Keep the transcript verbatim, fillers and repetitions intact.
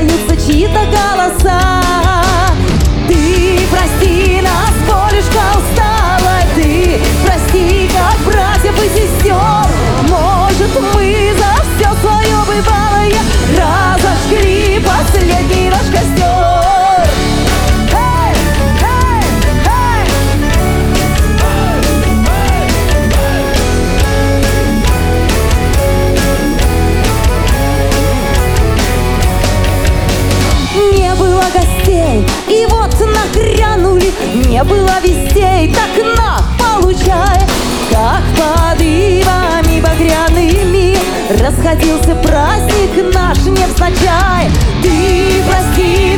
раздаются чьи-то голоса. Ты прости нас, Полюшка усталая, ты прости, как братьев и сестер. Может, мы за все свое бывалое разожгли последний наш костер. Эй, эй, эй! Не было гостей, и вот нагрянули. Не было вестей, так на, получай. Как под ивами багряными расходился праздник наш невзначай. Ты прости